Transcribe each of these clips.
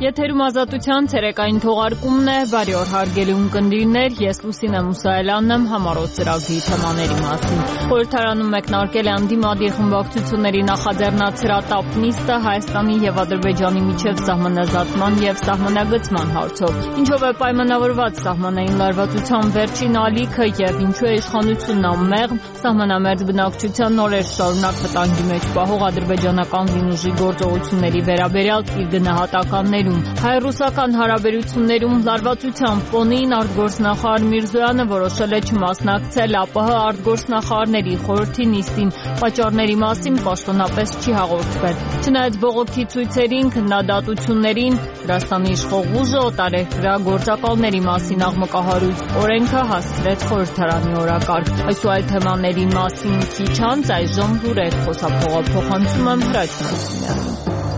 Եթերում ազատության ցերեկային թողարկումն է, բարի օր հարգելի ունկնդիրներ, ես Լուսինե Մուսայելյանն եմ, համառոտ ծրագրի թեմաների մասին։ Խորհրդարանում մեկնարկել է անդիմադիր խմբակցությունների նախաձեռնած նիստը Հայաստանի եւ Ադրբեջանի միջև սահմանազատման եւ սահմանագծման հարցով։ Ինչով է պայմանավորված սահմանային լարվածության վերջին ալիքը եւ ինչու է իշխանությունն անմեղմ, սահմանամերձ բնակչության նորեր շարունակ վտանգի մեջ պահող ադրբեջանական զինուժի գործողությունների վերաբերյալ իր գնահատականներում։ Հայ-ռուսական հարաբերություններում լարվածության ֆոնին արտգործնախարար Միրզոյանը որոշել է չմասնակցել ԱՊՀ արտգործնախարարների խորհրդի նիստին, պատճառների մասին պաշտոնապես չի հաղորդվել։ Չնայած բողոքի ցույցերին, քննադատություններին, Վրաստանի իշխող ուժը օտարերկրյա գործակալների մասին աղմկահարույց օրենքը հասցրեց խորհրդարանի օրակարգ։ Այս ու այլ թեմաների մասին քիչ անց այժմ լուրեր խոսափողափոխանցում եմ Հրաչ Մասինյանին։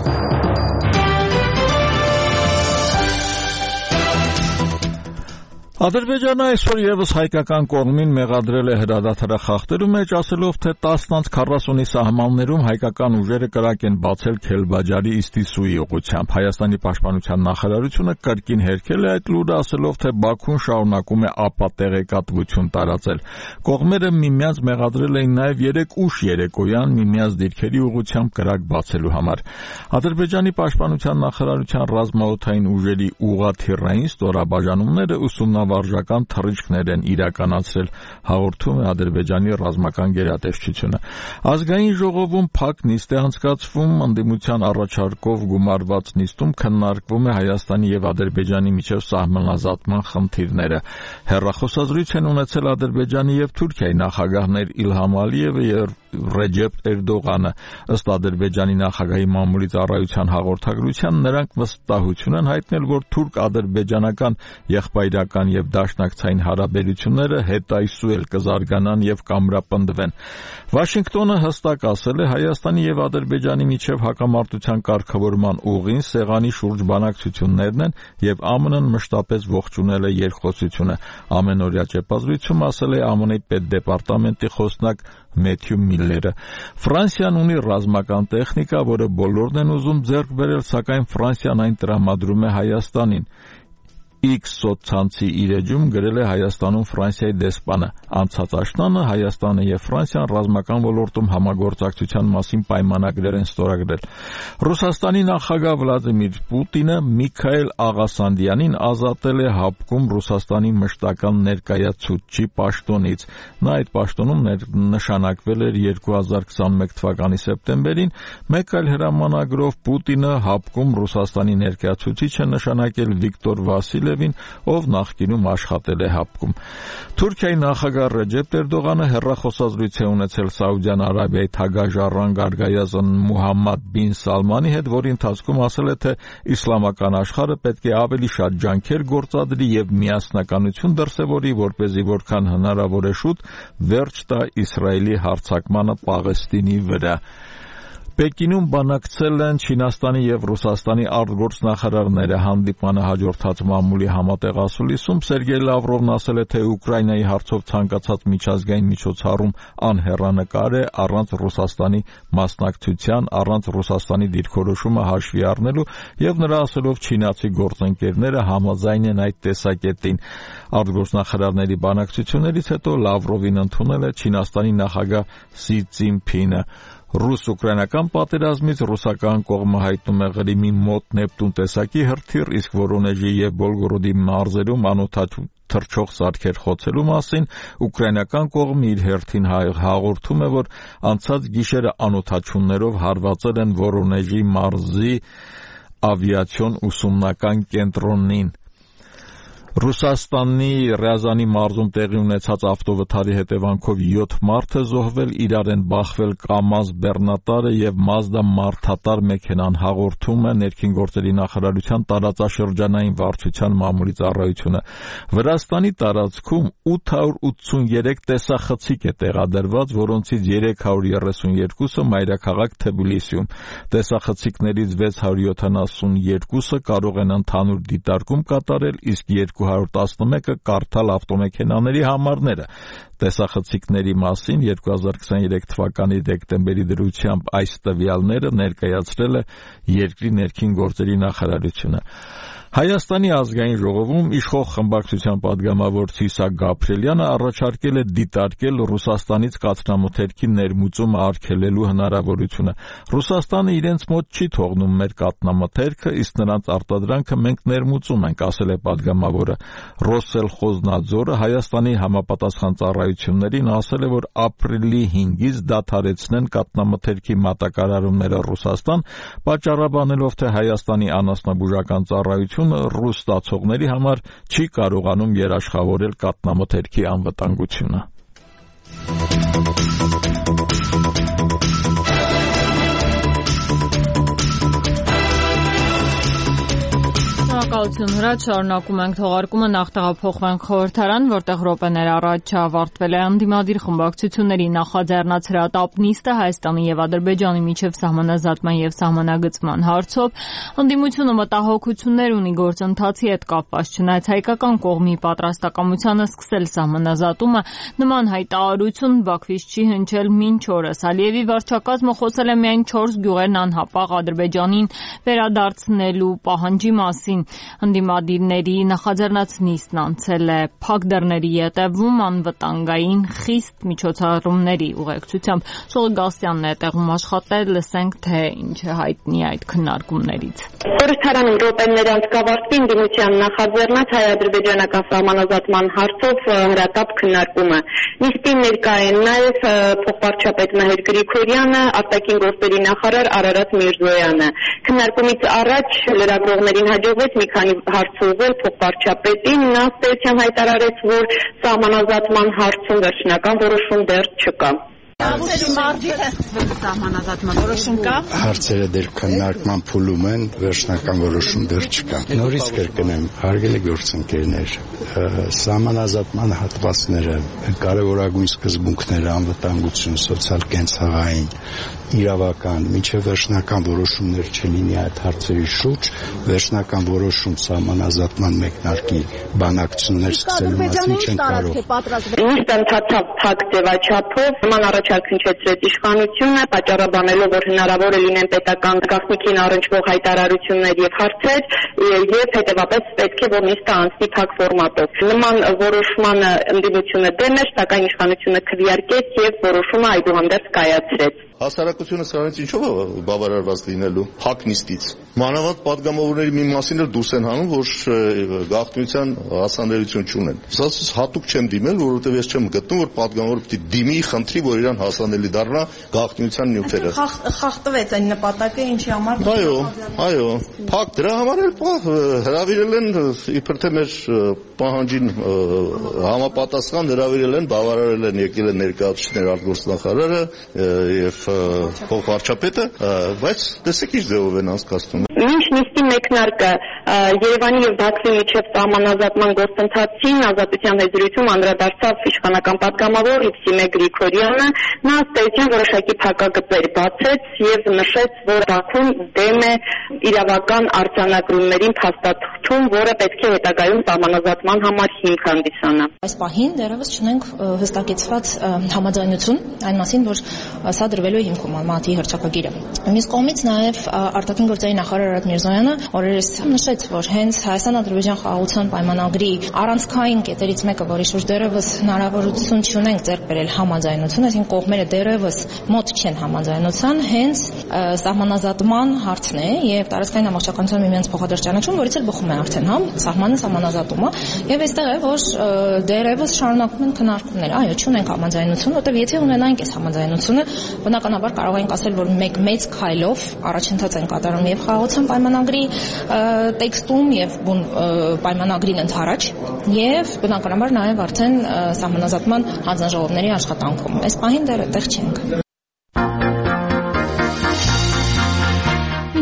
Ադրբեջանը այսօր եւս հայկական կողմին մեղադրել է հրադադարախախտելու մեջ, ասելով, թե 10:40-ի սահմաններում հայկական ուժերը կրակ են բացել Քելբաջարի Իստիսուի ուղղությամբ։ Հայաստանի պաշտպանության նախարարությունը կրկին հերքել է այդ լուրը, ասելով, թե Բաքուն շարունակում է ապատեղեկատվություն տարածել։ Կողմերը միմյանց մեղադրել էին նաեւ 3 ուշ երեկոյան միմյանց դիրքերի ուղղությամբ կրակ բացելու համար։ Ադրբեջանի պաշտպանության նախարարության ռազմաօդային ուժերի ուղղաթիռային ստորաբաժանումները վարժական թռիչքներ են իրականացրել, հաղորդում է Ադրբեջանի ռազմական գերատեսչությունը։ Ազգային ժողովում փակ նիստ է անցկացվում, ընդդիմության առաջարկով գումարված նիստում քննարկվում է Հայաստանի եւ Ադրբեջանի միջև սահմանազատման խնդիրները։ Հեռախոսազրույց են ունեցել Ադրբեջանի եւ Թուրքիայի նախագահներ Իլհամ Ալիևը եւ Ռեջեփ Էրդողանը։ Ըստ Ադրբեջանի նախագահի մամուլի ծառայության հաղորդագրության, նրանք վստահություն են հայտնել, որ թուրք-ադրբեջանական եղբայրական եւ դաշնակցային հարաբերությունները հետայսու էլ կզարգանան եւ կամրապնդվեն։ Վաշինգտոնը հստակ ասել է, Հայաստանի եւ Ադրբեջանի միջև հակամարտության կարգավորման ուղին սեղանի շուրջ բանակցություններն են եւ ԱՄՆ-ն մշտապես ողջունել է երկխոսությունը։ Ամենօրյա ճեպազրույցում ասել է ԱՄՆ-ի պետդեպարտամենտի խոսնակ Մեթյու Միլլերը։ Ֆրանսիան ունի ռազմական տեխնիկա, որը բոլորն են ուզում ձեռք բերել, սակայն Ֆրանսիան այն տրամադրում է Հայաստանին։ X սոցցանցի իր էջում գրել է Հայաստանում Ֆրանսիայի դեսպանը։ Անցած աշնանը Հայաստանը եւ Ֆրանսիան ռազմական ոլորտում համագործակցության մասին պայմանագրեր են ստորագրել։ Ռուսաստանի նախագահ Վլադիմիր Պուտինը Միքայել Աղասանդյանին ազատել է հապկում Ռուսաստանի մշտական ներկայացուցչի պաշտոնից։ Նա այդ պաշտոնում նշանակվել էր 2021 թվականի սեպտեմբերին, մեկ այլ հրամանագրով Պուտինը հապկում Ռուսաստանի ներկայացուցիչ է նշանակել Վիկտոր Վասիլևին, ով նախկինում աշխատել է հապկում։ Թուրքիայի նախագահ Ռեջեփ Էրդողանը հեռախոսազրույց է ունեցել Սաուդյան Արաբիայի թագաժառանգ Արգայազն Մուհամմադ բին Սալմանի հետ, որի ընթացքում ասել է, թե իսլամական աշխարհը պետք է ավելի շատ ջանքեր գործադրի եւ միասնականություն դրսեւորի, որպեսզի որքան հնարավոր է շուտ վերջ տա Իսրայելի հարձակմանը Պաղեստինի վրա։ Պեկինում բանակցել են Չինաստանի եւ Ռուսաստանի արտգործնախարարները։ Հանդիպանը հաջորդած մամուլի համատեղ ասուլիսում Սերգեյ Լավրովն ասել է, թե Ուկրաինայի հարցով ցանկացած միջազգային միջոցառում անհեռանկար է առանց Ռուսաստանի մասնակցության, առանց Ռուսաստանի դիրքորոշումը հաշվի առնելու եւ նրա ասելով չինացի գործընկերները համաձայն են այդ տեսակետին։ Արտգործնախարարների բանակցություններից հետո Լավրովին ընդունել է Չինաստանի նախագահ Սի Ցզինփինը։ Ռուս-ուկրաինական պատերազմից ռուսական կողմը հայտնում է Ղրիմի մոտ Նեպտուն տեսակի հրթիռ, իսկ Վորոնեժի եւ Բոլգորոդի մարզերում անօդաչ թռչող սարքեր խոցելու մասին։ Ուկրաինական կողմը իր հերթին հաղորդում է, որ անցած գիշերը անօդաչություններով հարվածել են Վորոնեժի մարզի ավիացիոն ուսումնական կենտրոնին։ Ռուսաստանի Ռիազանի մարզում տեղի ունեցած ավտովթարի հետևանքով 7 մարդ է զոհվել, իրար են բախվել ԿԱՄԱԶ բեռնատարը եւ Մազդա մարդատար մեքենան, հաղորդում է Ներքին գործերի նախարարության տարածաշրջանային վարչության մամուլի ծառայությունը։ Վրաստանի տարածքում 883 տեսախցիկ է տեղադրված, որոնցից 332-ը մայրաքաղաք Թբիլիսիում։ Տեսախցիկներից 672-ը կարող են ընդհանուր դիտարկում կատարել, իսկ 211-ը կարդալ ավտոմեքենաների համարները։ Տեսախցիկների մասին 2023 թվականի դեկտեմբերի դրությամբ այս տվյալները ներկայացրել է երկրի ներքին գործերի նախարարությունը։ Հայաստանի ազգային ժողովում իշխող խմբակցության падգամավոր Ցիսակ Գաբրելյանը առաջարկել է դիտարկել Ռուսաստանից կաթնամթերքի ներմուծումը արգելելու հնարավորությունը։ Ռուսաստանը իրենց մոտ չի թողնում մեր կաթնամթերքը, իսկ նրանց արտադրանքը մենք ներմուծում ենք, ասել է падգամավորը։ Ռոսսելխոզնadzորը Հայաստանի համապատասխան ծառայություններին ասել է, որ ապրիլի 5-ից դադարեցնեն կաթնամթերքի մատակարարումները Ռուսաստան, պատճառաբանելով, թե Հայաստանի անասնաբուժական ծառայությունը ռուս ստացողների համար չի կարողանում երաշխավորել կաթնամթերքի անվտանգությունը։ Շնորհակալություն Հրաչ, շարունակում ենք թողարկումը, նախ տեղափոխվենք խորհրդարան, որտեղ րոպեներ առաջ ավարտվել է անդիմադիր խմբակցությունների նախաձեռնած հրատապ նիստը Հայաստանի եւ Ադրբեջանի միջև սահմանազատման եւ սահմանագծման հարցով։ Անդիմությունը մտահոգություններ ունի գործընթացի հետ կապված, չնայած հայկական կողմի պատրաստակամությանը սկսել սահմանազատումը, նման հայտարարություն Բաքվից չի հնչել մինչ օրս։ Ալիևի վարչակազմը խոսել է միայն 4 գյուղերն անհապաղ Ադրբեջանին վերադարձնելու պահանջի մասին։ Անդիմադիրների նախաձեռնած նիստն անցել է փակ դռների ետևում անվտանգային խիստ միջոցառումների ուղեկցությամբ։ Շողի Գասյանն է տեղում աշխատել, լսենք թե ինչ է հայտնի այդ քննարկումներից։ Խորհրդարանում րոպեներ անց կավարտվի ընդդիմության նախաձեռնած հայ-ադրբեջանական սահմանազատման հարցով հրատապ քննարկումը։ Նիստին ներկա են նաև փոխվարչապետ Մհեր Գրիգորյանը, արտաքին գործերի նախարար Արարատ Միրզոյանը։ Քննարկումից առաջ լրագրողներին հաջողվեց մի քանի հարց ուղղել փոխվարչապետին, նա ըստ հայտարարեց, որ սահմանազատման հարցում վերջնական որոշում դեռ չկա։ Հարցերը դեռ քննարկման փուլում են, վերջնական որոշում դեռ չկա։ Նորից կրկնեմ, հարգելի գործընկերներ, սահմանազատման հատվածները, կարևորագույն սկզբունքները, անվտանգություն, սոցիալ-կենցաղային, իրավական, մինչև վերջնական որոշումներ չլինի այդ հարցերի շուրջ, վերջնական որոշում սահմանազատման մեկնարկի բանակցություններ սկսելու մասին չեն կարող։ Նիստը ընթացավ փակ ձևաչափով, նման առաջարկ հնչեցրեց իշխանությունը, պատճառաբանելով, որ հնարավոր է լինեն պետական գաղտնիքին առնչվող հայտարարություններ եւ հարցեր, եւ հետեւաբար պետք է որ նիստը անցնի փակ ֆորմատով։ Նման որոշմանը ընդդիմությունը դեմ էր, սակայն իշխանությունը քվեարկեց եւ որոշումը այդուհանդերձ կայացրեց։ Հասարակությունը սրանից ինչով է բավարարված լինելու փակ նիստից։ Մանավանդ падգամավորների մի մասին էլ դուրս են հանում, որ գաղտնիության հասանելիություն չունեն։ Սա հատուկ չեմ դիմել, որովհետև ես չեմ գտնում, որ падգամավորը պիտի դիմի, խնդրի, որ իրան հասանելի դառնա գաղտնիության նյութերը։ Խախտվեց այն նպատակը, ինչի համար։ Այո, փակ դրա համար էլ հրավիրել են իբր թե մեր պահանջին համապատասխան հրավիրել են, բավարարել են, եկել են ներկայացուցիչներ արտգործնախարարը եւ փոխվարչապետը, բայց տեսեք ինչ ձևով են անցկացնում։ Մինչ նիստի մեկնարկը Երևանի եւ Բաքվի միջև սահմանազատման գործընթացին ազատության հեզրույթում անդրադարձավ իշխանական падգամավոր Իվսիմե Գրիգորյանը, նա ըստ որոշակի փակագծեր բացեց եւ նշեց, որ Բաքուն դեմ է իրավական արձանագրումներին փաստաթղթում, որը պետք է հետագայում սահմանազատման համար հիմք հանդիսանա։ Այս պահին դեռևս չունենք հստակեցված համաձայնություն այն մասին, որ սա դրվելու է հիմքում ՄԱԿ-ի հռչակագիրը։ Մյուս կողմից նաև արտաքին գործերի նախարար Արարատ Միրզոյանը օրերս նշեց, որ հենց Հայաստան-Ադրբեջան խաղաղության պայմանագրի առանցքային կետերից մեկը, որի շուրջ դեռևս հնարավորություն չունենք ձեռք բերել համաձայնություն, այսինքն կողմերը դեռևս մոտ չեն համաձայնության, հենց սահմանազատման հարցն է եւ տարածքային ամբողջականության միմյանց փոխադարձ ճանաչում, որից էլ բխում է արդեն սահմանը սահմանազատումը, եւ այստեղ է, որ դեռևս շարունակվում են քննարկումները, այո, չունենք համաձայնություն, որտեղ եթե ունենայինք այս համաձայնությունը, բնականաբար կարող ենք ասել, որ մեկ մեծ քայլով առաջընթաց են կատարում եւ խաղաղության պայմանագրի տեքստում եւ պայմանագրին ընդառաջ եւ բնականաբար նաեւ արդեն սահմանազատման հանձնաժողովների աշխատանքում։ Այս պահին դեռ այդտեղ չենք։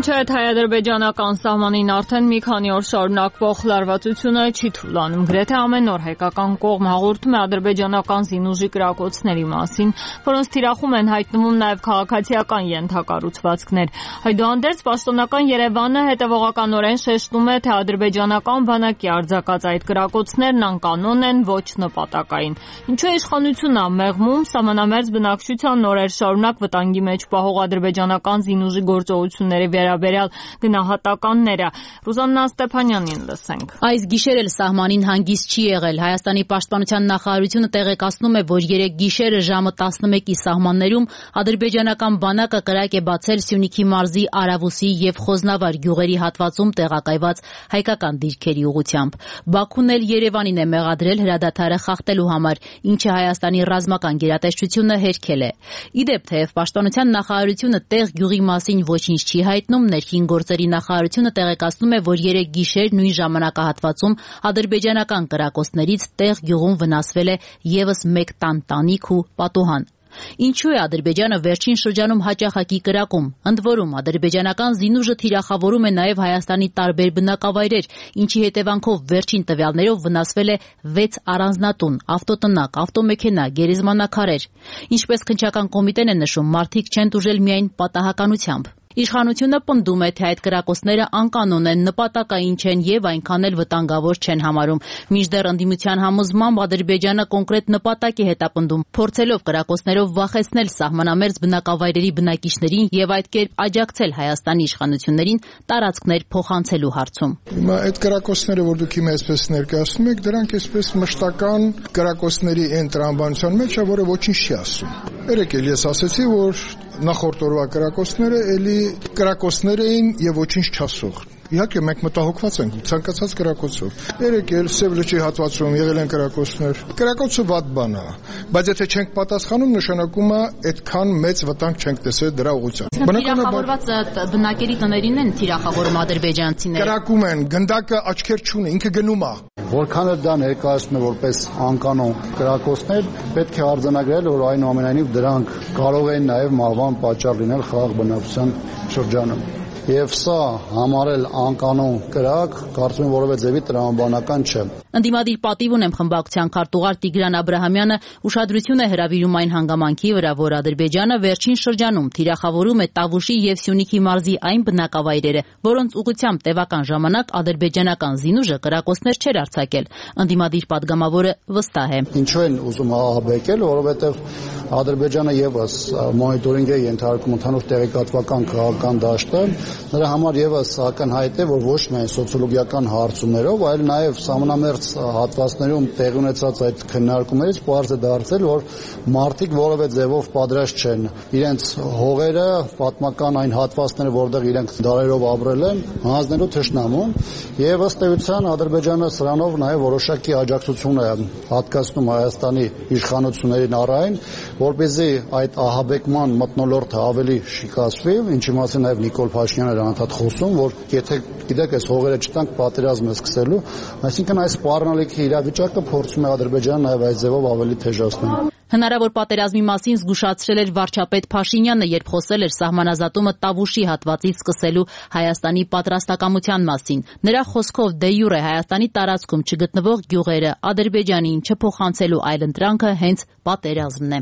Ինչու է հայ-ադրբեջանական սահմանին արդեն մի քանի օր շարունակվող լարվածությունը չի թույլանում։ Գրեթե ամեն օր հայկական կողմ հաղորդում է ադրբեջանական զինուժի կրակոցների մասին, որոնց թիրախում են հայտնվում նաև քաղաքացիական ենթակառուցվածքներ։ Այդուհանդերձ պաշտոնական Երևանը հետևողականորեն շեշտում է, թե ադրբեջանական բանակի արձակած այդ կրակոցներն անկանոն են, ոչ նպատակային։ Ինչու է իշխանությունը մեղմում սահմանամերձ բնակչության օրեր շարունակ վտանգի մեջ պահող ադրբեջանական զինուժի գործողությունների վերաբերյալ գնահատականները։ Ռուզաննա Ստեփանյանին լսենք։ Այս գիշեր էլ սահմանին հանգիստ չի եղել։ Հայաստանի պաշտպանության նախարարությունը տեղեկացնում է, որ 3 գիշերը ժամը 11-ի սահմաններում ադրբեջանական բանակը կրակ է բացել Սյունիքի մարզի Արավուսի եւ Խոզնավար գյուղերի հատվածում տեղակայված հայկական դիրքերի ուղղությամբ։ Բաքուն էլ Երևանին է մեղադրել հրադադարը խախտելու համար, ինչը Հայաստանի ռազմական գերատեսչությունը հերքել է։ Իդեպ թեև պաշտպանության նախարարությունը տեղ գյուղի մասին ոչինչ չի հայտնում, ներքին գործերի նախարարությունը տեղեկացնում է, որ 3 գիշեր նույն ժամանակահատվածում ադրբեջանական կրակոցներից տեղ գյուղում վնասվել է եւս 1 տանտանիք ու պատուհան։ Ինչու է Ադրբեջանը վերջին շրջանում հաճախակի կրակում։ Ընդ որում, ադրբեջանական զինուժը թիրախավորում է նաև Հայաստանի տարբեր բնակավայրեր, ինչի հետևանքով վերջին տվյալներով վնասվել է 6 առանձնատուն, ավտոտնակ, ավտոմեքենա, գերեզմանակարեր։ Ինչպես քննչական կոմիտեն է նշում, մարդիկ չեն տուժել միայն պատահականությամբ։ Իշխանությունը պնդում է, թե այդ կրակոցները անկանոն են, նպատակային չեն եւ այնքան էլ վտանգավոր չեն համարում։ Մինչդեռ ընդդիմության համոզմամբ Ադրբեջանը կոնկրետ նպատակ է հետապնդում, փորձելով կրակոցներով վախեցնել սահմանամերձ բնակավայրերի բնակիչներին եւ այդ կերպ աջակցել Հայաստանի իշխանություններին տարածքներ փոխանցելու հարցում։ Հիմա այդ կրակոցները, որ դուք հիմա այսպես ներկայացնում եք, դրանք այսպես մշտական կրակոցների այն տրամաբանության մեջ է, որը ոչինչ չի ասում։ Երեք էլ ես ասացի, որ նախորդ օրվա կրակոցները էլի կրակոցներ էին եւ ոչինչ չասող։ Իհարկե մենք մտահոգված ենք ցանկացած կրակոցով։ Երեք էլ Սև լճի հատվածում եղել են կրակոցներ։ Կրակոցը վատ բան է, բայց եթե չենք պատասխանում, նշանակում է այդքան մեծ վտանգ չենք տեսել դրա ուղղությամբ։ Բնականաբար բնակերի տներին են թիրախավորում ադրբեջանցիները։ Կրակում են, գնդակը աչքեր չունի, ինքը գնում է։ Որքան էլ դա ներկայացնում է որպես անկանոն կրակոցներ, պետք է արձանագրել, որ այնուամենայնիվ դրանք կարող են նաև մահվան պատճառ լինել խաղաղ բնակչության շրջանում։ Եվ սա համարել անկանոն կրակ, կարծում եմ որևէ ձևի տրամաբանական չէ։ Ընդդիմադիր պատիվ ունեմ խմբակցության քարտուղար Տիգրան Աբրահամյանը ուշադրություն է հրավիրում այն հանգամանքի վրա, որ Ադրբեջանը վերջին շրջանում թիրախավորում է Տավուշի եւ Սյունիքի մարզի այն բնակավայրերը, որոնց ուղղությամբ տևական ժամանակ ադրբեջանական զինուժը կրակոցներ չէր արձակել։ Ընդդիմադիր падգամավորը վստահ է։ Ինչու են ուզում ահաբեկել, որովհետեւ Ադրբեջանը եւս մոնիտորինգ է ենթարկում ընդհանուր տեղեկատվական քաղաքական դաշտը, նրա համար եւս ակնհայտ է, որ ոչ միայն սոցիոլոգիական հարցումներով, այլ նաեւ սահմանամերձ հատվածներում տեղի ունեցած այդ քննարկումներից պարզ է դարձել, որ մարդիկ որևէ ձևով պատրաստ չեն իրենց հողերը, պատմական այն հատվածները, որտեղ իրենք դարերով ապրել են, հանձնելու թշնամուն, եւ ըստ էության Ադրբեջանը սրանով նաեւ որոշակի աջակցություն է հատկացնում Հայաստանի իշխանություններին առայն, որպեսզի այդ ահաբեկման մթնոլորտը ավելի շիկացվի, ինչի մասին նաեւ Նիկոլ Փաշինյանը անդադ խոսում, որ եթե գիտեք այս հողերը չտանք, պատերազմ է սկսելու, այսինքն այս սպառնալիքի իրավիճակը փորձում է Ադրբեջանը նաեւ այս ձևով ավելի թեժացնել։ Հնարավոր պատերազմի մասին զգուշացրել էր վարչապետ Փաշինյանը, երբ խոսել էր սահմանազատումը Տավուշի հատվածից սկսելու Հայաստանի պատրաստակամության մասին։ Նրա խոսքով դե յուրե Հայաստանի տարածքում չգտնվող գյուղերը Ադրբեջանին չփոխանցելու այլընտրանքը հենց պատերազմն է։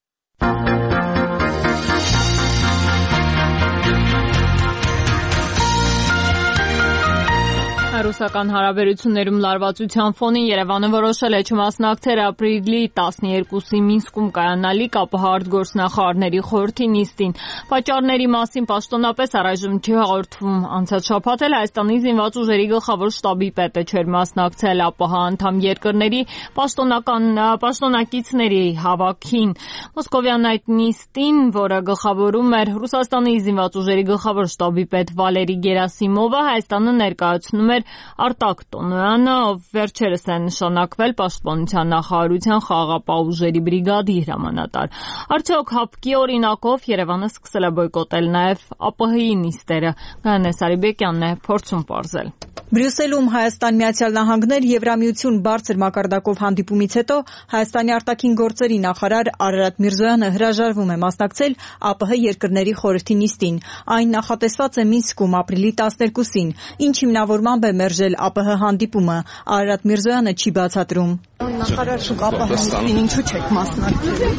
Ռուսական հարաբերություններում լարվածության ֆոնին Երևանը որոշել է չմասնակցել ապրիլի 12-ի Մինսկում կայանալիք ԱՊՀ արտգործնախարարների խորհրդի նիստին։ Պատճառների մասին պաշտոնապես առայժմ չի հաղորդվում։ Անցած շաբաթ էլ Հայաստանի զինված ուժերի գլխավոր շտաբի պետը չէր մասնակցել ԱՊՀ անդամ երկրների պաշտոնակիցների հավաքին։ Մոսկովյան այդ նիստին, որը գլխավորում էր Ռուսաստանի զինված ուժերի գլխավոր շտաբի պետ Վալերի Գերասիմովը, Հայաստանը ներկայացնում էր Արտակ Տոնոյանը, ով վերջերս է նշանակվել Պաշտպանության նախարարության խաղաղապահ ուժերի բրիգադի հրամանատար։ Արդյոք հապկի օրինակով Երևանը սկսել է բոյկոտել նաև ԱՊՀ-ի նիստերը։ Գայանե Սարիբեկյանն է փորձում պարզել։ Բրյուսելում Հայաստան Միացյալ Նահանգներ Եվրամիություն բարձր մակարդակով հանդիպումից հետո Հայաստանի արտաքին գործերի նախարար Արարատ Միրզոյանը հրաժարվում է մասնակցել ԱՊՀ երկրների խորհրդի նիստին։ Այն նախատեսված է Մինսկում ապրիլի 12-ին, ինչ հիմնավորմամբ է մերժել ԱՊՀ հանդիպումը։ Արարատ Միրզոյանը չի բացատրում։ Նախարար շուտ ԱՊՀ նիստին ինչու չեք մասնակցել։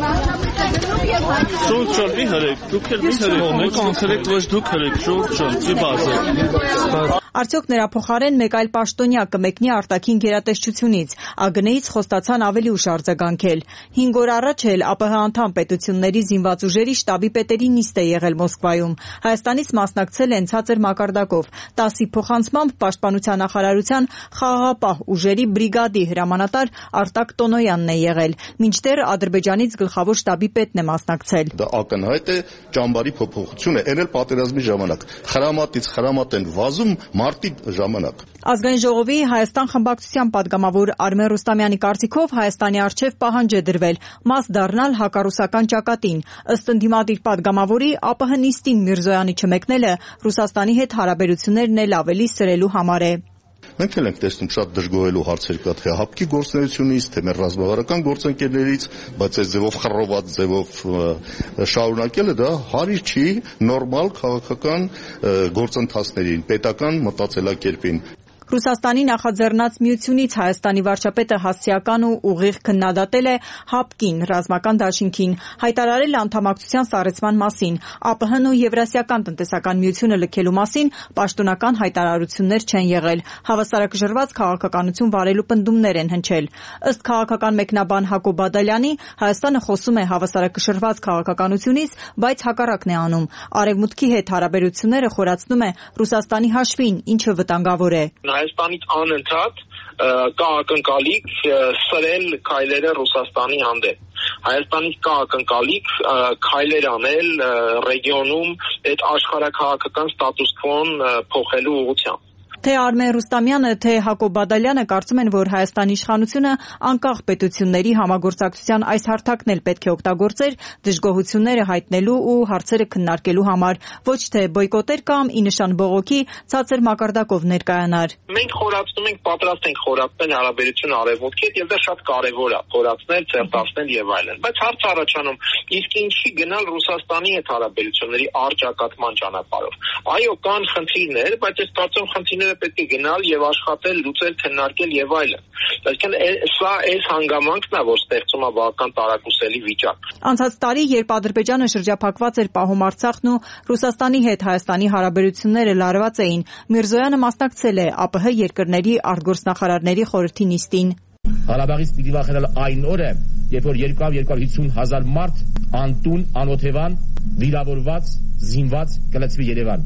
Արդյոք նրա փոխարեն մեկ այլ պաշտոնյա կմեկնի արտաքին գերատեսչությունից, ԱԳՆ-ից խոստացան ավելի ուշ արձագանքել։ 5 օր առաջ էլ ԱՊՀ անդամ պետությունների զինված ուժերի շտաբի պետերի նիստ է եղել Մոսկվայում։ Հայաստանից մասնակցել են ցածր մակարդակով։ 10-ի փոխանցմամբ Պաշտպանության նախարարության խաղաղապահ ուժերի բրիգադի հրամանատար Արտակ Տոնոյանն է եղել, մինչդեռ Ադրբեջանից գլխավոր շտաբի պետն է մասնակցել։ Դա ակնհայտ է ճամբարի փոփոխություն է, այն էլ պատերազմի ժամանակ։ Խրամատից խրամատ են վազում մարտի ժամանակ։ Ազգային ժողովի Հայաստան խմբակցության падգամավոր Արմեն Ռուստամյանի կարծիքով Հայաստանի առջև պահանջ է դրվել մաս դառնալ հակառուսական ճակատին։ Ըստ ընդդիմադիր падգամավորի ԱՊՀ նիստին Միրզոյանի չմեկնելը Ռուսաստանի հետ հարաբերություններն էլ ավելի սրելու համար է։ Մենք էլ ենք տեսնում շատ դժգոհելու հարցեր կա թե հապկի գործունեությունից, թե մեր ռազմավարական գործընկերներից, բայց այս ձևով խռոված ձևով շարունակելը դա հարիր չի նորմալ քաղաքական գործընթացներին, պետական մտածելակերպին։ Ռուսաստանի նախաձեռնած միությունից Հայաստանի վարչապետը հասցեական ու ուղիղ քննադատել է ՀԱՊԿ-ին, ռազմական դաշինքին, հայտարարել անդամակցության սառեցման մասին, ԱՊՀ-ն ու Եվրասիական տնտեսական միությունը լքելու մասին պաշտոնական հայտարարություններ չեն եղել, հավասարակշռված քաղաքականություն վարելու պնդումներ են հնչել։ Ըստ քաղաքական մեկնաբան Հակոբ Բադալյանի, Հայաստանը խոսում է հավասարակշռված քաղաքականությունից, բայց հակառակն է անում։ Արևմուտքի հետ հարաբերությունները խորացնում է Ռուսաստանի հաշվին, ինչը վտանգավոր է։ Հայաստանից անընդհատ կա ակնկալիք սրել քայլերը Ռուսաստանի հանդեպ։ Հայաստանից կա ակնկալիք քայլեր անել ռեգիոնում այդ աշխարհաքաղաքական ստատուս քվոն փոխելու ուղղությամբ։ Թե Արմեն Ռուստամյանը, թե Հակոբ Բադալյանը կարծում են, որ Հայաստանի իշխանությունը անկախ պետությունների համագործակցության այս հարթակն էլ պետք է օգտագործեր դժգոհությունները հայտնելու ու հարցերը քննարկելու համար, ոչ թե բոյկոտեր կամ ի նշան բողոքի ցածր մակարդակով ներկայանար։ Մենք խորացնում ենք, պատրաստ ենք խորացնել հարաբերություն Արևմուտքի հետ, եւ դա շատ կարեւոր է, խորացնել, ցերտացնել եւ այլն։ Բայց հարց առաջանում, իսկ ինչի գնալ Ռուսաստանի հետ հարաբերությունների արճակատման ճանապարհով։ Այո, կան խնդիրներ, բայց ես կարծում եմ խնդիրները պետք է գնալ եւ աշխատել, լուծել, քննարկել եւ այլն։ Այսինքն սա այս հանգամանքն է, որ ստեղծում է բավական տարակուսելի վիճակ։ Անցած տարի, երբ Ադրբեջանը շրջափակված էր պահում Արցախն ու Ռուսաստանի հետ Հայաստանի հարաբերությունները լարված էին, Միրզոյանը մասնակցել է ԱՊՀ երկրների արտգործնախարարների խորհրդի նիստին։ Ղարաբաղից պիտի վախենալ այն օրը, երբ որ 200-250 հազար մարդ անտուն, անօթևան, վիրավորված, զինված կլցվի Երևան։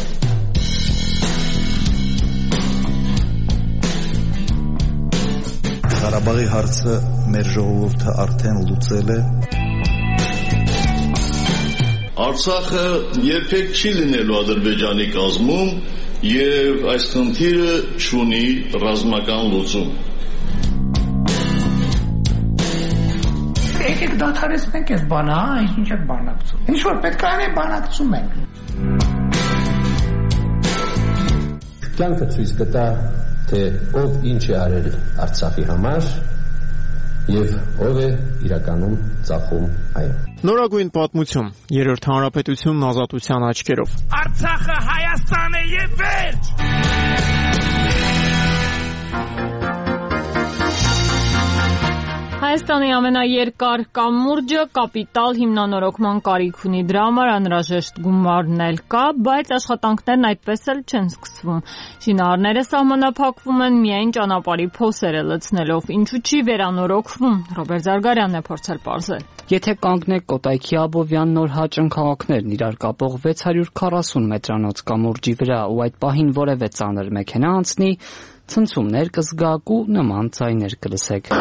Ղարաբաղի հարցը մեր ժողովուրդը արդեն լուծել է։ Արցախը երբեք չի լինելու Ադրբեջանի կազմում եւ այս խնդիրը չունի ռազմական լուծում։ Եկեք դադարեցնենք այս բանը, ինչ եք բանակցում։ Ինչ որ պետք է անենք, բանակցում ենք։ Կյանքը ցույց կտա, թե ով ինչ է արել Արցախի համար եւ ով է իրականում ծախում այն։ Նորագույն պատմություն, Երրորդ հանրապետությունն ազատության աչքերով։ Արցախը Հայաստան է եւ վերջ։ Հայաստանի ամենաերկար կամուրջը կապիտալ հիմնանորոգման կարիք ունի, դրա համար անհրաժեշտ գումարն էլ կա, բայց աշխատանքներն այդպես էլ չեն սկսվում։ Շինարարները սահմանափակվում են միայն ճանապարհի փոսերը լցնելով, ինչու չի վերանորոգվում։ Ռոբերտ Զարգարյանն է փորձել պարզել։ Եթե կանգնեք Կոտայքի Աբովյան նոր հաճն քաղաքներն իրար կապող 640 մետրանոց կամուրջի վրա ու այդ պահին որևէ ծանր մեքենա անցնի, ցնցումներ կզգաք ու նման ձայներ կլսեք։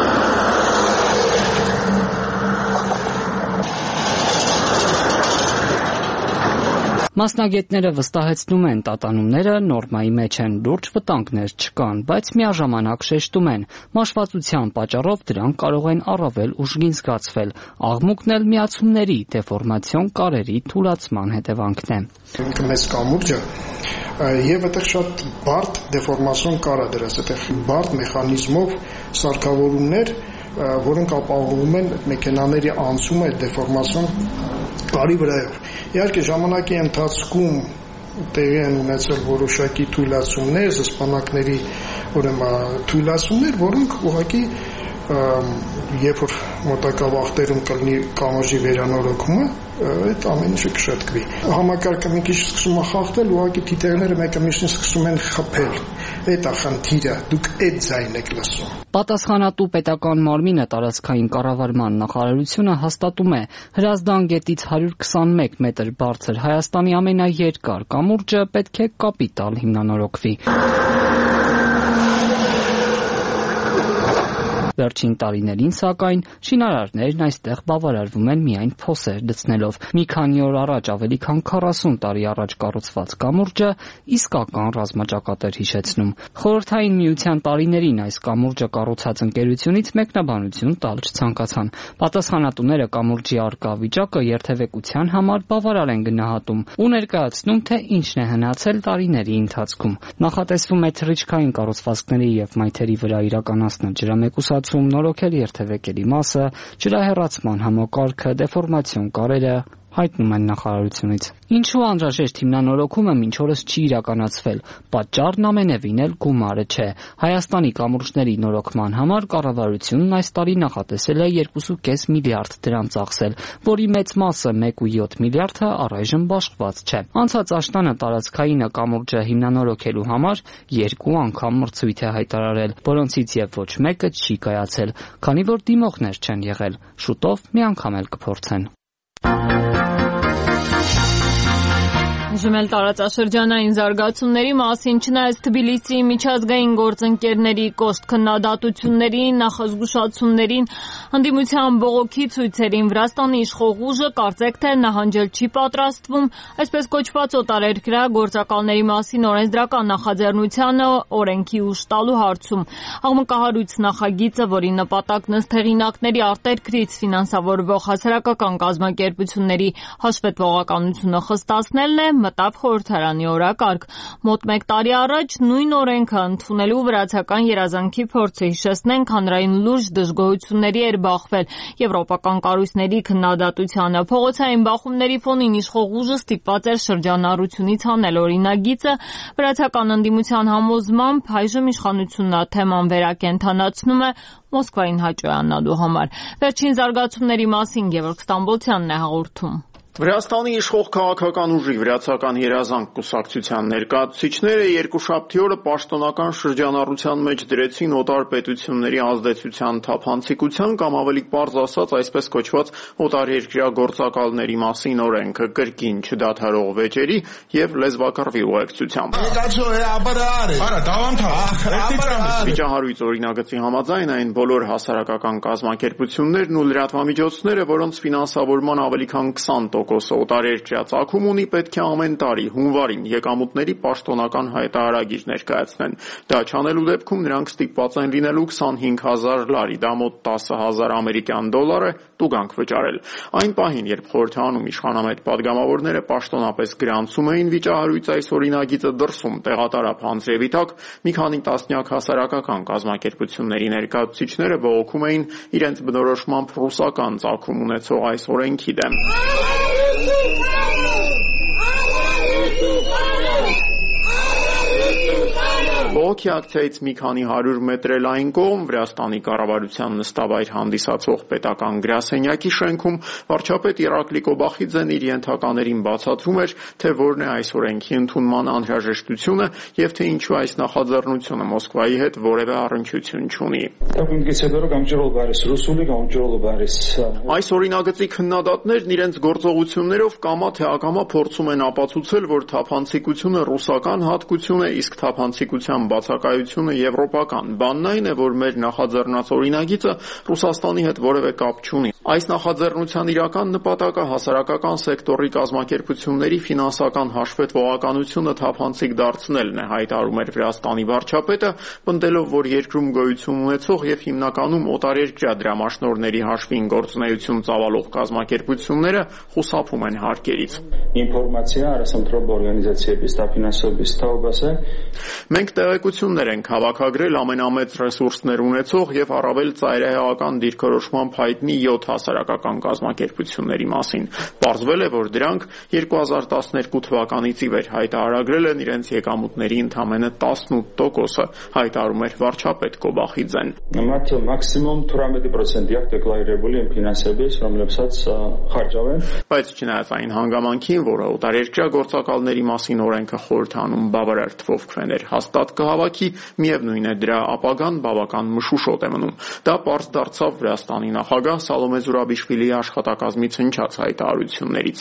Մասնագետները վստահեցնում են, տատանումները նորմայի մեջ են, լուրջ վտանգներ չկան, բայց միաժամանակ շեշտում են, մաշվածության պատճառով դրանք կարող են առավել ուժգին զգացվել, աղմուկն էլ միացումների, դեֆորմացիոն կարերի թուլացման հետևանքն է։ Մեծ կամուրջը եւ այդտեղ շատ բարդ դեֆորմացիոն կար դրած, այդտեղ բարդ մեխանիզմով սարքավորումներ, որոնք ապահովում են մեքենաների անցումը այդ դեֆորմացիոն կարի վրայով։ Իհարկե ժամանակի ընթացքում տեղի են ունեցել որոշակի թույլատումներ, զսպանակների թույլատումներ, որոնք ուղղակի երբ որ մոտակա վաղտերում կլինի կամրջի վերանորոգումը, այդ ամեն ինչը կշտկվի։ Համակարգը մի քիչ սկսում է խախտել, ուղղակի թիթեղները մեկը մյուսին սկսում են խփել։ Այդ է խնդիրը, դուք այդ ձայնն եք լսում։ Պատասխանատու պետական մարմինը տարածքային կառավարման նախարարությունը հաստատում է, Հրազդան գետից 121 մետր բարձր Հայաստանի ամենաերկար կամուրջը պետք է կապիտալ հիմնանորոգվի։ Վերջին տարիներին, սակայն, շինարարներն այստեղ բավարարվում են միայն փոսեր լցնելով։ Մի քանի օր առաջ ավելի քան 40 տարի առաջ կառուցված կամուրջը իսկական ռազմաճակատ էր հիշեցնում։ Խորհրդային Միության տարիներին այս կամուրջը կառուցած ընկերությունից մեկնաբանություն տալ չցանկացան։ Պատասխանատուները կամուրջի առկա վիճակը երթևեկության համար բավարար են գնահատում ու ներկայացնում, թե ինչն է հնացել տարիների ընթացքում։ Նախատեսվում է թռիչքային կառուցվածքների եւ մայթերի վրա իրականացնել ջրամեկուսացում, նորոգել երթևեկերի մասը, ջրահեռացման համակարգը, դեֆորմացիոն կարերը, հայտնում են նախարարությունից։ Ինչու անհրաժեշտ հիմնանորոգումը մինչ օրս չի իրականացվել։ Պատճառն ամենևին էլ գումարը չէ։ Հայաստանի կամուրջների նորոգման համար կառավարությունն այս տարի նախատեսել է 2.5 միլիարդ դրամ ծախսել, որի մեծ մասը 1.7 միլիարդը առայժմ բաշխված չէ։ Անցած աշնանը տարածքայինը կամուրջը հիմնանորոգելու համար 2 անգամ մրցույթ է հայտարարել, որոնցից եւ ոչ մեկը չի կայացել, քանի որ դիմողներ չեն եղել։ Շուտով մի անգամ էլ կփորձեն։ Ուժմել տարածաշրջանային զարգացումների մասին, չնայած Թբիլիսիի միջազգային գործընկերների կոշտ քննադատություններին, նախազգուշացումներին, ընդդիմության բողոքի ցույցերին, Վրաստանի իշխող ուժը կարծեք թե նահանջել չի պատրաստվում, այսպես կոչված օտարերկրյա գործակալների մասին օրենսդրական նախաձեռնությանը օրենքի ուժ տալու հարցում։ Աղմկահարույց նախագիծը, որի նպատակն ըստ հեղինակների արտերկրից ֆինանսավորվող հասարակական կազմակերպությունների հաշվետվողականությունը խստացնելն է, մտավ խորհրդարանի օրակարգ։ Մոտ 1 տարի առաջ նույն օրենքը ընդունելու վրացական երազանքի փորձը, հիշեցնենք, հանրային լուրջ դժգոհությունների էր բախվել եվրոպական կառույցների քննադատությանը։ Փողոցային բախումների ֆոնին իշխող ուժը ստիպված էր շրջանառությունից հանել օրինագիծը։ Վրացական ընդդիմության համոզմամբ այժմ իշխանությունն թեման վերակենդանացնում է Մոսկվային հաճոյանալու համար։ Վերջին զարգացումների մասին Գևորգ Ստամբոլցյանն է հաղորդում։ Վրաստանի իշխող քաղաքական ուժի վրացական երազանք կուսակցության ներկայացուցիչները երկուշաբթի օրը պաշտոնական շրջանառության մեջ դրեցին օտար պետությունների ազդեցության թափանցիկության կամ ավելի պարզ ասած այսպես կոչված օտարերկրյա գործակալների մասին օրենքը կրկին չդադարող վեճերի եւ լեզվակռվի ուղեկցությամբ։ Վիճահարույց օրինագծի համաձայն այն բոլոր հասարակական կազմակերպություններն ու լրատվամիջոցները, որոնց ֆինանսավորման ավելի քան 20% օտարերկրյա ծագում ունի, պետք է ամեն տարի հունվարին եկամուտների պաշտոնական հայտարարագիր ներկայացնեն։ Դա չանելու դեպքում նրանք ստիպված են լինելու 25,000 լարի, դա մոտ 10,000 ամերիկյան դոլար է, տուգանք վճարել։ Այն պահին, երբ խորհրդարանում իշխանամետ падգամավորները պաշտոնապես գրանցում էին վիճահարույց այս օրինագիծը դրսում տեղատարապ հանձրևի տակ, մի քանի տասնյակ հասարակական կազմակերպությունների ներկայացուցիչները բողոքում էին իրենց բնորոշմամբ ռուսական ծագում ունեցող այս օրենքի դեմ։ Բողոքի ակցիայից մի քանի 100 մետր էլ այն կողմ Վրաստանի կառավարության նստավայր հանդիսացող պետական գրասենյակի շենքում վարչապետ Իրակլի Կոբախիձեն իր ենթականերին բացատրում էր, թե որն է այս օրենքի ընդունման անհրաժեշտությունը եւ թե ինչու այս նախաձեռնությունը Մոսկվայի հետ որևէ առնչություն չունի։ Այս օրինագծի քննադատներն իրենց գործողություններով կամա թե ակամա փորձում են ապացուցել, որ թափանցիկությունը ռուսական հատկություն է, իսկ թափանցիկության բնակչության բացակայությունը եվրոպական։ Բանն այն է, որ մեր նախաձեռնած օրինագիծը Ռուսաստանի հետ որևէ կապ չունի։ Այս նախաձեռնության իրական նպատակը հասարակական սեկտորի կազմակերպությունների ֆինանսական հաշվետվողականությունը թափանցիկ դարձնելն է, հայտարարում էր Վրաստանի վարչապետը, պնդելով, որ երկրում գոյություն ունեցող եւ հիմնականում օտարերկրյա դրամաշնորհների հաշվին գործունեություն ծավալող կազմակերպությունները խուսափում են հարկերից։ Մենք տեղեկություններ ենք հավաքագրել ամենամեծ ռեսուրսներ ունեցող եւ առավել ծայրահեղական դիրքորոշմամբ հայտնի 7 հասարակական կազմակերպությունների մասին։ Պարզվել է, որ դրանք 2012 թվականից ի վեր հայտարարագրել են իրենց եկամուտների ընդամենը 18%-ը, հայտարարում էր վարչապետ Կոբախիձեն։ Բայց չնայած այն հանգամանքին, որը օտարերկրյա գործակալների մասին օրենքը խորհրդանում բավարար թվով քվեներ հաստատ կհավաքի, միևնույն է դրա ապագան բավական մշուշոտ է մնում։ Դա պարզ դարձավ Վրաստանի նախագահ Սալոմե Զուրաբիշվիլիի աշխատակազմից հնչած հայտարարություններից։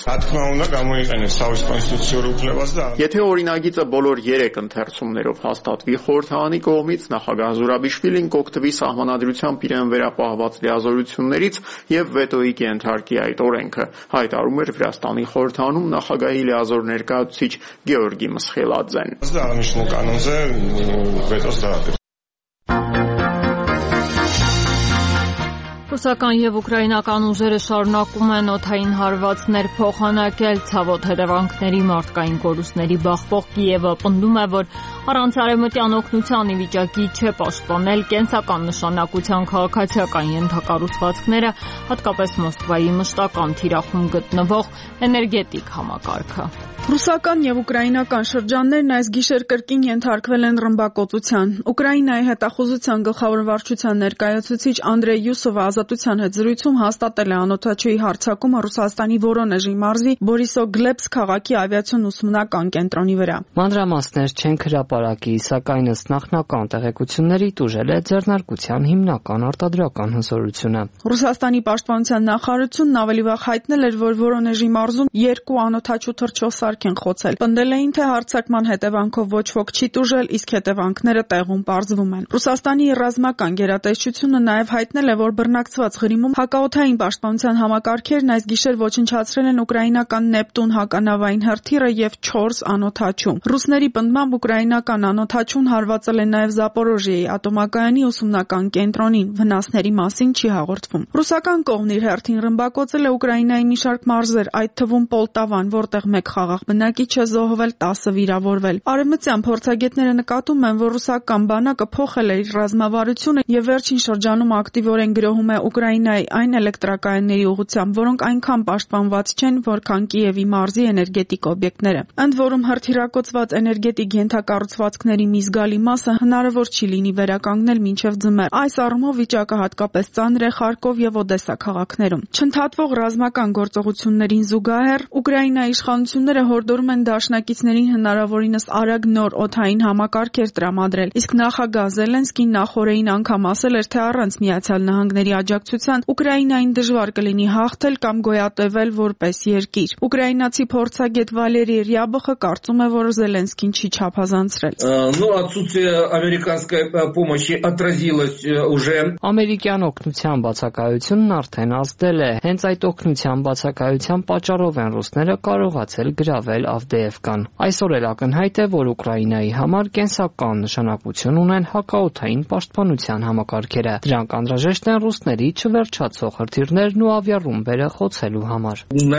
Եթե օրինագիծը բոլոր 3 ընթերցումներով հաստատվի խորհրդարանի կողմից, նախագահ Զուրաբիշվիլին կօգտվի սահմանադրությամբ իրեն վերապահված լիազորություններից եւ վետոյի կենթարկի այդ օրենքը, հայտարարում էր Վրաստանի խորհրդարանում նախագահի լիազոր ներկայացուցիչ Գեորգի Մսխելաձեն։ Ռուսական եւ ուկրաինական ուժերը շարունակում են օդային հարվածներ փոխանակել ցավոտ հետևանքների մարդկային կորուստների բախվող Կիևը պնդում է, որ առանց արևմտյան օգնության ի վիճակի չէ պաշտպանել կենսական նշանակության քաղաքացիական ենթակառուցվածքները, հատկապես Մոսկվայի մշտական թիրախում գտնվող էներգետիկ համակարգը։ Ռուսական եւ ուկրաինական շրջաններն այս գիշեր կրկին ենթարկվել են ռմբակոծության։ Ուկրաինայի հետախուզության գլխավոր վարչության ներկայացուցիչ Անդրեյ Յուսովը ազատության հետ զրույցում հաստատել է անօդաչուի հարձակումը Ռուսաստանի Վորոնեժի մարզի Բորիսոգլեբսկ քաղաքի ավիացիոն ուսումնական կենտրոնի վրա։ Մանրամասներ չեն հրապարակի, սակայն ըստ նախնական տեղեկությունների տուժել է ձեռնարկության հիմնական արտադրական հզորությունը։ Ռուսաստանի պաշտպանության նախարարությունն ավելի վաղ հայտնել էր, որ Վորոնեժի մարզում 2 անօդաչու թռչող սարք են խոցել։ Պնդել էին, թե հարձակման հետևանքով ոչ ոք չի տուժել, իսկ հետևանքները տեղում պարզվում են։ Ռուսաստանի ռազմական գերատեսչությունը նաև հայտնել է, որ բռնակցված Ղրիմում հակաօդային պաշտպանության համակարգերն այս գիշեր ոչնչացրել են ուկրաինական Նեպտուն հականավային հրթիռը եւ 4 անօդաչու։ Ռուսների պնդմամբ ուկրաինական անօդաչուն հարվածել է նաև Զապորոժիեի ատոմակայանի ուսումնական կենտրոնին, վնասների մասին չի հաղորդվում։ Ռուսական կողմն իր հերթին ռմբակոծել է Ուկրաինայի մի շարք մարզեր, այդ թվում Պոլտավան, որտեղ մեկ խաղաղ բնակիչ է զոհվել, 10 վիրավորվել։ Արևմտյան փորձագետները նկատում են, որ ռուսական բանակը փոխել է իր ռազմավարությունը եւ վերջին շրջանում ակտիվորեն գրոհում է Ուկրաինայի այն էլեկտրակայանների ուղղությամբ, որոնք այնքան պաշտպանված չեն, որքան Կիևի մարզի էներգետիկ օբյեկտները։ Ընդ որում հրթիռակոծված էներգետիկ ենթակառուցվածքների մի զգալի մասը հնարավոր չի լինի վերականգնել մինչև ձմեռ։ Այս առումով վիճակը հատկապես ծանր է Խարկով եւ Օդեսա քաղաքներում։ Չընդհատվող ռազմական գործողություններին զուգահեռ Ուկրաինայի իշխանությունները հորդորում են դաշնակիցներին հնարավորինս արագ նոր օդային համակարգեր տրամադրել, իսկ նախագահ Զելենսկին նախորդին անգամ ասել էր, թե առանց Միացյալ Նահանգների աջակցության Ուկրաինային դժվար կլինի հաղթել կամ գոյատևել որպես երկիր։ Ուկրաինացի փորձագետ Վալերի Ռյաբոխը կարծում է, որ Զելենսկին չի չափազանցրել։ Ամերիկյան օգնության բացակայությունն արդեն ազդել է։ Հենց այդ օգնության բացակայության պատճառով են ռուսները կարողացել գրավել Ավդեևկան։ Այսօր էլ ակնհայտ է, որ Ուկրաինայի համար կենսական նշանակություն ունեն հակաօդային պաշտպանության համակարգերը։ Դրանք անհրաժեշտ են ռուսների չվերջացող հրթիռներն ու ավիառումբերը խոցելու համար։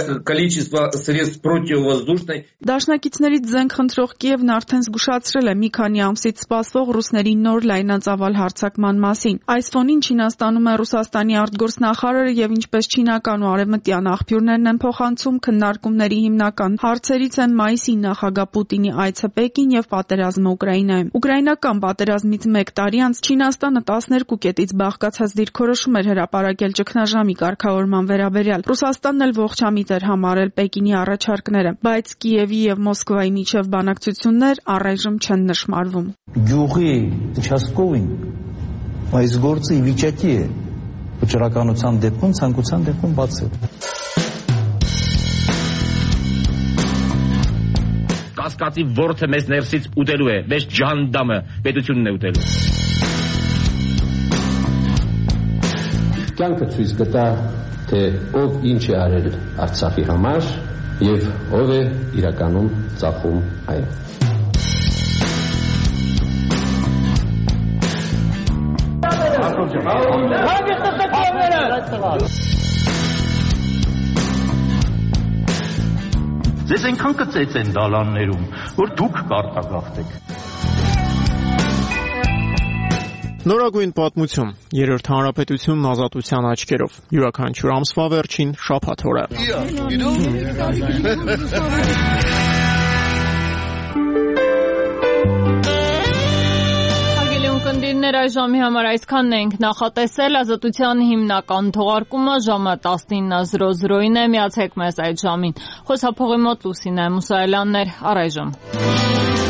Դաշնակիցներից զենք խնդրող Կիևն արդեն զգուշացրել է մի քանի ամսից սպասվող ռուսների նոր լայնածավալ հարձակման մասին։ Այս ֆոնին Չինաստանում է Ռուսաստանի արտգործնախարարը եւ ինչպես չինական ու արևմտյան աղբյուրներն են փոխանցում, քննարկումների հիմնական հարցերից են մայիսի նախագահ Պուտինի այցը Պեկին եւ պատերազմը Ուկրաինայում։ Ուկրաինական պատերազմից 1 տարի անց Չինաստանը 12 կետից բաղկացած դիրքորոշում էր հրապարակել ճգնաժամի կարգավորման վերաբերյալ։ Ռուսաստանն էլ ողջամիտ էր համարել Պեկինի առաջարկները, բայց Կիևի եւ Մոսկվայի միջև բանակցություններ առայժմ չեն նշմարվում։ Գյուղի участковին այս գործը ի վիճակի է վճռականության դեպքում, ցանկության դեպքում բացել։ կասկածի որդը մեզ ներսից ուտելու է, մեզ ջանդամը պետությունն է ուտելու։ Կյանքը ցույց կտա, թե ով ինչ է արել Արցախի համար եւ ով է իրականում ծախում այն։ Ձեզ այնքան կծեց են դալաններում, որ դուք կարտագաղթեք։ Նորագույն պատմություն, երրորդ հանրապետությունն ազատության աչքերով, յուրաքանչյուր ամսվա վերջին շաբաթ օրը։ Կնդիրներ այժմի համար այսքանն ենք նախատեսել, ազատության հիմնական թողարկումը ժամը 19:00-ին է, միացեք մեզ այդ ժամին։ Խոսափողի մոտ Լուսինե Մուսայելյանն էր, առայժմ։